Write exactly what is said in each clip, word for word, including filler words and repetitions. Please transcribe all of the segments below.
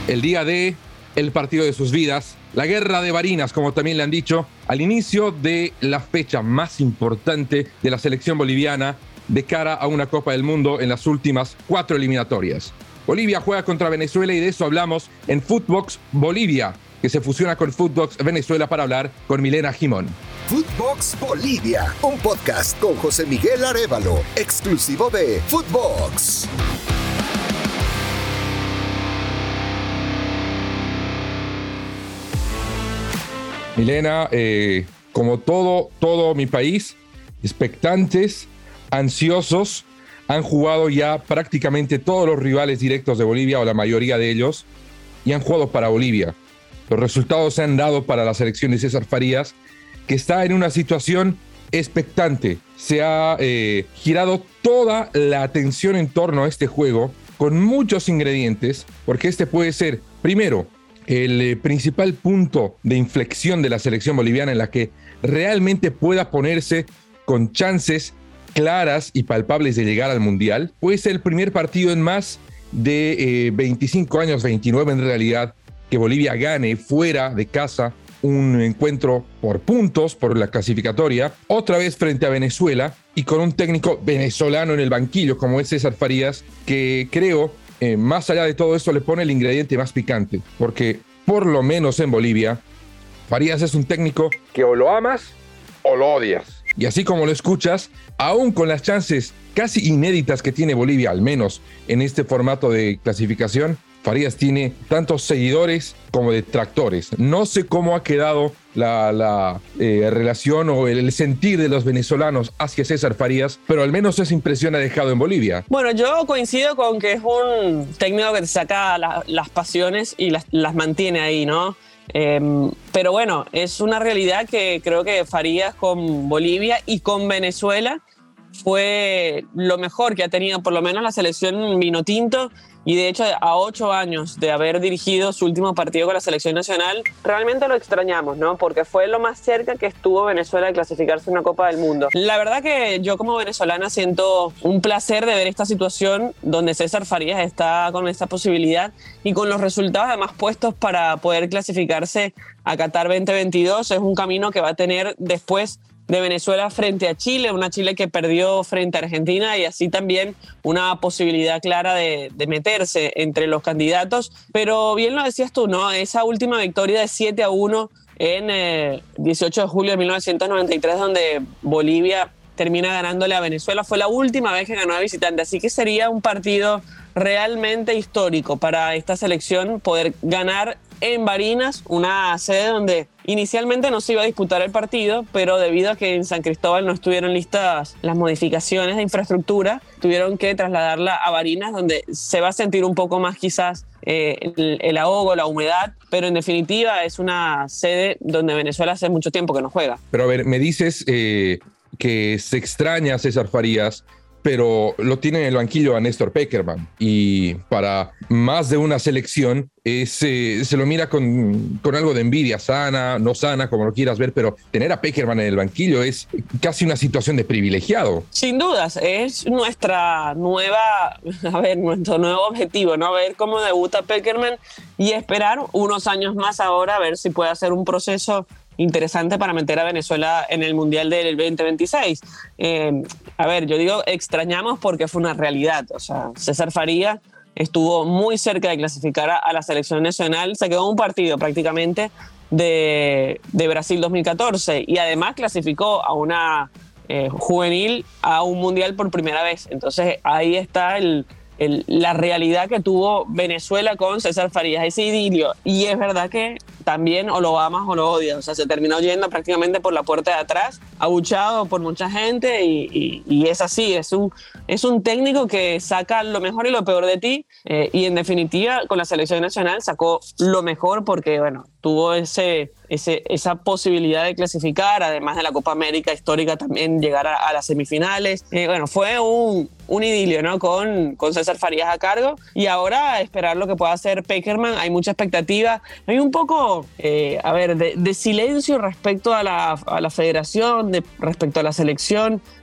el día de el partido de sus vidas, la guerra de Barinas, como también le han dicho, al inicio de la fecha más importante de la selección boliviana de cara a una Copa del Mundo en las últimas cuatro eliminatorias. Bolivia juega contra Venezuela y de eso hablamos en Footbox Bolivia, que se fusiona con Footbox Venezuela para hablar con Milena Gimón. Footbox Bolivia, un podcast con José Miguel Arévalo, exclusivo de Footbox. Milena, eh, como todo, todo mi país, expectantes, ansiosos, han jugado ya prácticamente todos los rivales directos de Bolivia, o la mayoría de ellos, y han jugado para Bolivia. Los resultados se han dado para la selección de César Farías, que está en una situación expectante. Se ha eh, girado toda la atención en torno a este juego, con muchos ingredientes, porque este puede ser, primero, el eh, principal punto de inflexión de la selección boliviana en la que realmente pueda ponerse con chances claras y palpables de llegar al Mundial. Puede ser el primer partido en más de eh, veinticinco años, veintinueve en realidad, que Bolivia gane fuera de casa un encuentro por puntos, por la clasificatoria, otra vez frente a Venezuela y con un técnico venezolano en el banquillo como es César Farías, que creo, eh, más allá de todo esto, le pone el ingrediente más picante, porque por lo menos en Bolivia, Farías es un técnico que o lo amas o lo odias. Y así como lo escuchas, aún con las chances casi inéditas que tiene Bolivia, al menos en este formato de clasificación, Farías tiene tantos seguidores como detractores. No sé cómo ha quedado la, la eh, relación o el, el sentir de los venezolanos hacia César Farías, pero al menos esa impresión ha dejado en Bolivia. Bueno, yo coincido con que es un técnico que te saca la, las pasiones y las, las mantiene ahí, ¿no? Eh, pero bueno, es una realidad que creo que Farías con Bolivia y con Venezuela fue lo mejor que ha tenido por lo menos la selección vinotinto, y de hecho a ocho años de haber dirigido su último partido con la selección nacional, realmente lo extrañamos, ¿no? Porque fue lo más cerca que estuvo Venezuela de clasificarse a una Copa del Mundo. La verdad que yo como venezolana siento un placer de ver esta situación donde César Farías está con esta posibilidad y con los resultados además puestos para poder clasificarse a Qatar veinte veintidós. Es un camino que va a tener después de Venezuela frente a Chile, una Chile que perdió frente a Argentina, y así también una posibilidad clara de, de meterse entre los candidatos. Pero bien lo decías tú, ¿no? Esa última victoria de siete a uno en eh, dieciocho de julio de mil novecientos noventa y tres, donde Bolivia termina ganándole a Venezuela, fue la última vez que ganó de visitante, así que sería un partido realmente histórico para esta selección poder ganar en Barinas, una sede donde inicialmente no se iba a disputar el partido, pero debido a que en San Cristóbal no estuvieron listas las modificaciones de infraestructura, tuvieron que trasladarla a Barinas, donde se va a sentir un poco más quizás eh, el, el ahogo, la humedad, pero en definitiva es una sede donde Venezuela hace mucho tiempo que no juega. Pero a ver, me dices eh, que se extraña a César Farías, pero lo tiene en el banquillo a Néstor Pekerman, y para más de una selección es, eh, se lo mira con, con algo de envidia, sana, no sana, como lo quieras ver, pero tener a Pekerman en el banquillo es casi una situación de privilegiado. Sin dudas, es nuestra nueva, a ver, nuestro nuevo objetivo, ¿no? Ver cómo debuta Pekerman y esperar unos años más ahora a ver si puede hacer un proceso interesante para meter a Venezuela en el Mundial del veinte veintiséis. Eh, a ver, yo digo extrañamos porque fue una realidad. O sea, César Farías estuvo muy cerca de clasificar a, a la selección nacional, se quedó un partido prácticamente de, de Brasil dos mil catorce, y además clasificó a una eh, juvenil a un Mundial por primera vez. Entonces ahí está el, el, la realidad que tuvo Venezuela con César Farías, ese idilio. Y es verdad que también o lo amas o lo odias. O sea, se terminó yendo prácticamente por la puerta de atrás, abuchado por mucha gente, y, y, y es así. Es un, es un técnico que saca lo mejor y lo peor de ti, eh, y en definitiva con la selección nacional sacó lo mejor porque, bueno, tuvo ese, ese, esa posibilidad de clasificar, además de la Copa América histórica también llegar a, a las semifinales. Eh, bueno, fue un, un idilio, ¿no? Con, con César Farías a cargo, y ahora esperar lo que pueda hacer Pekerman. Hay mucha expectativa. Hay un poco, eh, a ver, de, de silencio respecto a la, a la federación, de, respecto a la selección.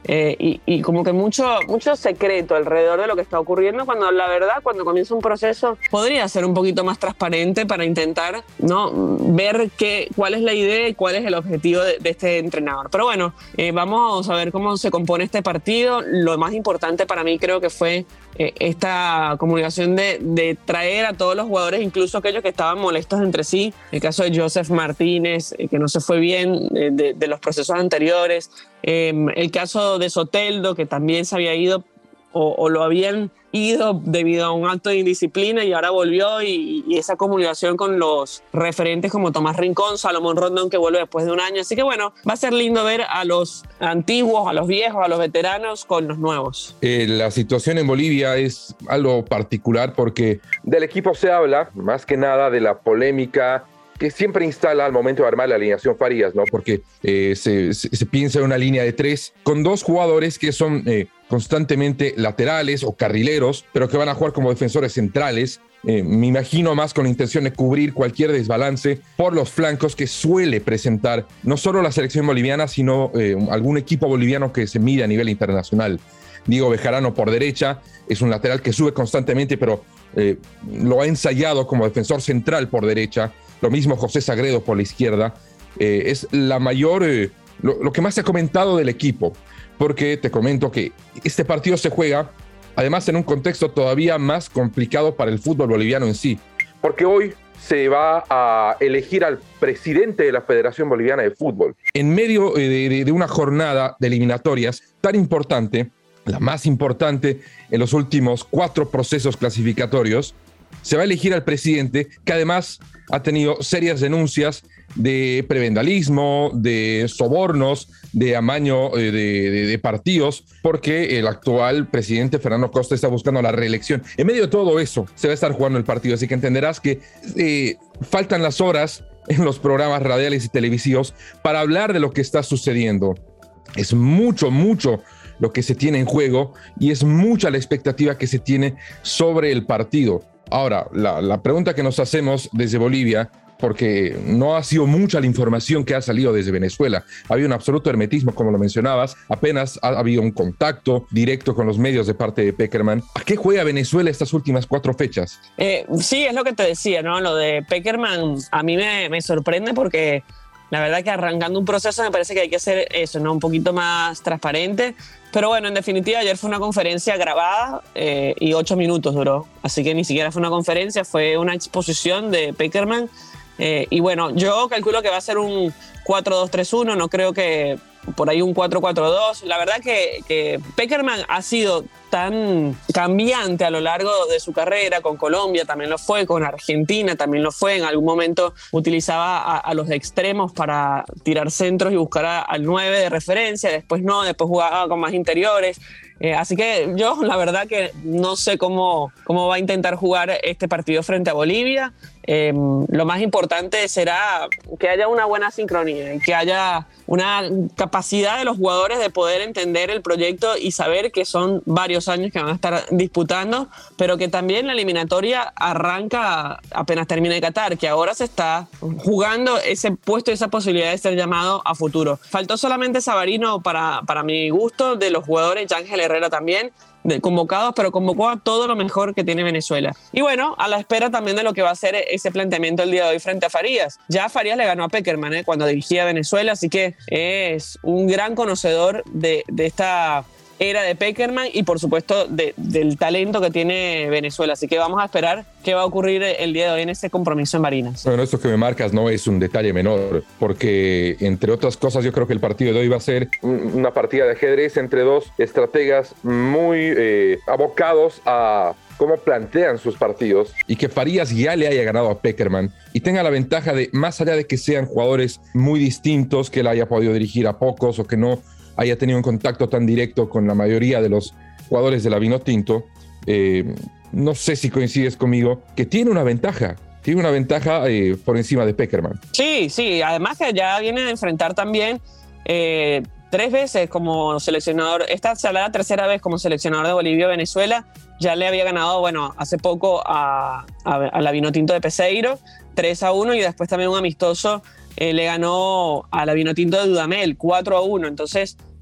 eh, y, y como que mucho, mucho secreto alrededor de lo que está ocurriendo, cuando la verdad, cuando comienza un proceso, podría ser un poquito más transparente para intentar, ¿no?, ver qué, cuál es la idea y cuál es el objetivo de, de este entrenador. Pero bueno, eh, vamos a ver cómo se compone este partido. Lo más importante para mí creo que fue eh, esta comunicación de, de traer a todos los jugadores, incluso aquellos que estaban molestos entre sí. El caso de Joseph Martínez, eh, que no se fue bien eh, de, de los procesos anteriores. Eh, el caso de Soteldo, que también se había ido o, o lo habían ido debido a un acto de indisciplina y ahora volvió, y, y esa comunicación con los referentes como Tomás Rincón, Salomón Rondón, que vuelve después de un año. Así que bueno, va a ser lindo ver a los antiguos, a los viejos, a los veteranos con los nuevos. Eh, la situación en Bolivia es algo particular porque del equipo se habla más que nada de la polémica que siempre instala al momento de armar la alineación Farías, ¿no? Porque eh, se, se, se piensa en una línea de tres con dos jugadores que son eh, constantemente laterales o carrileros, pero que van a jugar como defensores centrales. Eh, me imagino más con la intención de cubrir cualquier desbalance por los flancos que suele presentar no solo la selección boliviana, sino eh, algún equipo boliviano que se mide a nivel internacional. Diego Bejarano por derecha es un lateral que sube constantemente, pero eh, lo ha ensayado como defensor central por derecha. Lo mismo José Sagredo por la izquierda. Eh, es la mayor, eh, lo, lo que más se ha comentado del equipo, porque te comento que este partido se juega además en un contexto todavía más complicado para el fútbol boliviano en sí, porque hoy se va a elegir al presidente de la Federación Boliviana de Fútbol. En medio de, de, de una jornada de eliminatorias tan importante, la más importante en los últimos cuatro procesos clasificatorios, se va a elegir al presidente, que además ha tenido serias denuncias de prebendalismo, de sobornos, de amaño de, de, de partidos, porque el actual presidente Fernando Costa está buscando la reelección. En medio de todo eso se va a estar jugando el partido, así que entenderás que eh, faltan las horas en los programas radiales y televisivos para hablar de lo que está sucediendo. Es mucho, mucho lo que se tiene en juego y es mucha la expectativa que se tiene sobre el partido. Ahora, la, la pregunta que nos hacemos desde Bolivia, porque no ha sido mucha la información que ha salido desde Venezuela. Había un absoluto hermetismo, como lo mencionabas. Apenas ha habido un contacto directo con los medios de parte de Pekerman. ¿A qué juega Venezuela estas últimas cuatro fechas? Eh, sí, es lo que te decía, ¿no? Lo de Pekerman a mí me, me sorprende porque la verdad que arrancando un proceso me parece que hay que hacer eso, ¿no? Un poquito más transparente. Pero bueno, en definitiva, ayer fue una conferencia grabada eh, y ocho minutos duró. Así que ni siquiera fue una conferencia, fue una exposición de Pekerman. Eh, y bueno, yo calculo que va a ser un cuatro dos tres uno, no creo que por ahí un cuatro cuatro dos. La verdad que, que Pekerman ha sido tan cambiante a lo largo de su carrera. Con Colombia también lo fue, con Argentina también lo fue. En algún momento utilizaba a, a los extremos para tirar centros y buscar a, al nueve de referencia, después no, después jugaba con más interiores. Eh, así que yo la verdad que no sé cómo, cómo va a intentar jugar este partido frente a Bolivia. Eh, lo más importante será que haya una buena sincronía y que haya una capacidad de los jugadores de poder entender el proyecto y saber que son varios años que van a estar disputando, pero que también la eliminatoria arranca apenas termine Qatar, que ahora se está jugando ese puesto y esa posibilidad de ser llamado a futuro. Faltó solamente Savarino para, para mi gusto, de los jugadores, Ángel Herrera también, de convocados, pero convocó a todo lo mejor que tiene Venezuela. Y bueno, a la espera también de lo que va a ser ese planteamiento el día de hoy frente a Farías. Ya Farías le ganó a Pekerman ¿eh? cuando dirigía a Venezuela, así que es un gran conocedor de, de esta era de Pekerman y por supuesto de, del talento que tiene Venezuela. Así que vamos a esperar qué va a ocurrir el día de hoy en ese compromiso en Barinas. Bueno, esto que me marcas no es un detalle menor, porque entre otras cosas yo creo que el partido de hoy va a ser una partida de ajedrez entre dos estrategas muy eh, abocados a cómo plantean sus partidos, y que Farías ya le haya ganado a Pekerman y tenga la ventaja de, más allá de que sean jugadores muy distintos, que él haya podido dirigir a pocos o que no haya tenido un contacto tan directo con la mayoría de los jugadores de la Vinotinto, eh, no sé si coincides conmigo, que tiene una ventaja, tiene una ventaja eh, por encima de Pekerman. Sí, sí, además que ya viene a enfrentar también eh, tres veces como seleccionador, esta será la tercera vez como seleccionador de Bolivia-Venezuela. Ya le había ganado, bueno, hace poco a, a, a la Vinotinto de Peseiro, tres a uno, y después también un amistoso eh, le ganó a la Vinotinto de Dudamel, cuatro a uno. Entonces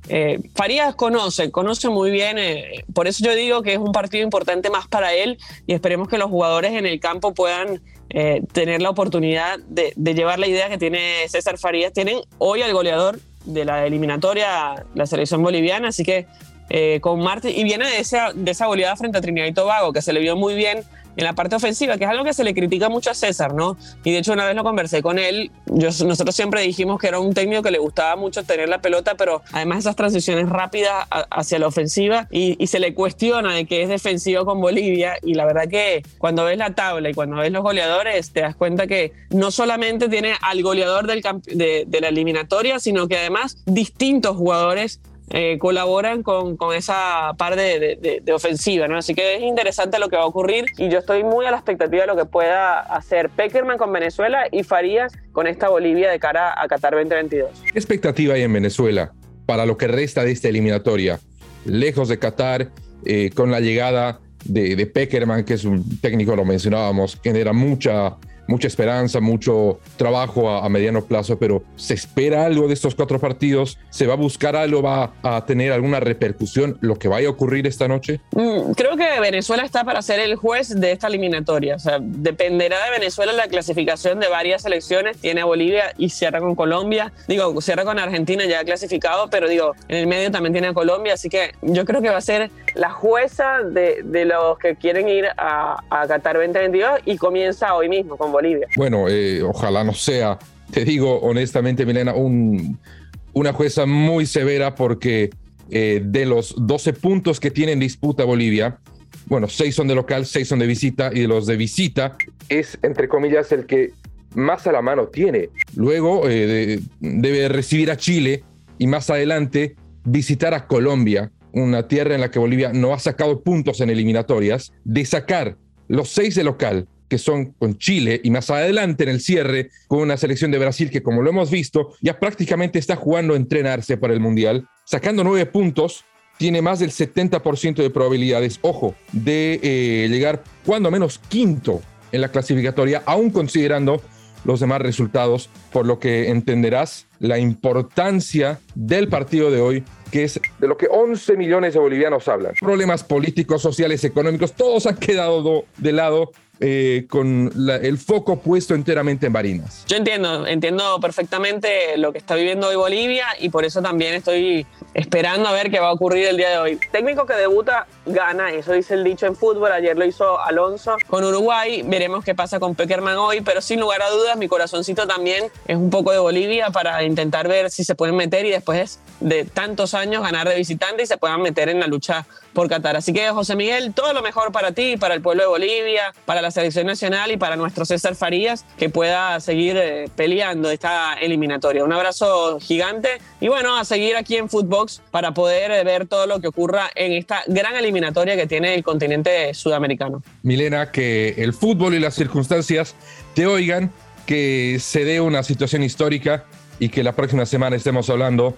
Eh, Farías conoce, conoce muy bien, eh, por eso yo digo que es un partido importante más para él y esperemos que los jugadores en el campo puedan eh, tener la oportunidad de, de llevar la idea que tiene César Farías. Tienen hoy al goleador de la eliminatoria, la selección boliviana, así que eh, con Martín, y viene de esa, de esa goleada frente a Trinidad y Tobago, que se le vio muy bien en la parte ofensiva, que es algo que se le critica mucho a César, ¿no? Y de hecho una vez lo conversé con él, yo, nosotros siempre dijimos que era un técnico que le gustaba mucho tener la pelota, pero además esas transiciones rápidas a, hacia la ofensiva, y, y se le cuestiona de que es defensivo con Bolivia, y la verdad que cuando ves la tabla y cuando ves los goleadores, te das cuenta que no solamente tiene al goleador del camp- de, de la eliminatoria, sino que además distintos jugadores Eh, colaboran con, con esa parte de, de, de ofensiva, ¿no? Así que es interesante lo que va a ocurrir y yo estoy muy a la expectativa de lo que pueda hacer Pekerman con Venezuela y Farías con esta Bolivia de cara a Qatar veinte veintidós. ¿Qué expectativa hay en Venezuela para lo que resta de esta eliminatoria? Lejos de Qatar, eh, con la llegada de, de Pekerman, que es un técnico, lo mencionábamos, que genera mucha... mucha esperanza, mucho trabajo a, a mediano plazo, pero ¿se espera algo de estos cuatro partidos? ¿Se va a buscar algo? ¿Va a tener alguna repercusión lo que vaya a ocurrir esta noche? Mm, creo que Venezuela está para ser el juez de esta eliminatoria. O sea, dependerá de Venezuela la clasificación de varias selecciones. Tiene a Bolivia y cierra con Colombia. Digo, cierra con Argentina ya clasificado, pero digo, en el medio también tiene a Colombia, así que yo creo que va a ser la jueza de, de los que quieren ir a, a Qatar veinte veintidós y comienza hoy mismo con Bolivia. Bueno, eh, ojalá no sea, te digo honestamente, Milena, un, una jueza muy severa porque eh, de los doce puntos que tiene en disputa Bolivia, bueno, seis son de local, seis son de visita, y de los de visita es, entre comillas, el que más a la mano tiene. Luego eh, de, debe recibir a Chile y más adelante visitar a Colombia, una tierra en la que Bolivia no ha sacado puntos en eliminatorias. De sacar los seis de local, que son con Chile, y más adelante en el cierre con una selección de Brasil que, como lo hemos visto, ya prácticamente está jugando a entrenarse para el Mundial, sacando nueve puntos, tiene más del setenta por ciento de probabilidades, ojo, de eh, llegar cuando menos quinto en la clasificatoria, aún considerando los demás resultados, por lo que entenderás la importancia del partido de hoy, que es de lo que once millones de bolivianos hablan. Problemas políticos, sociales, económicos, todos han quedado do, de lado eh, con la, el foco puesto enteramente en Barinas. Yo entiendo, entiendo perfectamente lo que está viviendo hoy Bolivia y por eso también estoy esperando a ver qué va a ocurrir el día de hoy. Técnico que debuta, gana, eso dice el dicho en fútbol. Ayer lo hizo Alonso con Uruguay, veremos qué pasa con Pekerman hoy, pero sin lugar a dudas mi corazoncito también es un poco de Bolivia para intentar ver si se pueden meter y después de tantos años ganar de visitante y se puedan meter en la lucha por Qatar. Así que, José Miguel, todo lo mejor para ti, para el pueblo de Bolivia, para la selección nacional y para nuestro César Farías, que pueda seguir eh, peleando esta eliminatoria. Un abrazo gigante y bueno, a seguir aquí en Footbox para poder eh, ver todo lo que ocurra en esta gran eliminatoria que tiene el continente sudamericano. Milena, que el fútbol y las circunstancias te oigan, que se dé una situación histórica y que la próxima semana estemos hablando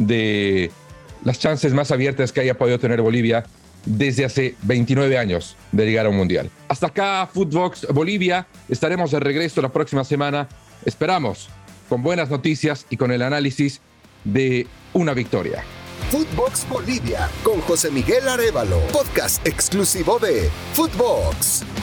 de las chances más abiertas que haya podido tener Bolivia desde hace veintinueve años de llegar a un mundial. Hasta acá, Footbox Bolivia. Estaremos de regreso la próxima semana. Esperamos con buenas noticias y con el análisis de una victoria. Footbox Bolivia con José Miguel Arévalo, podcast exclusivo de Footbox.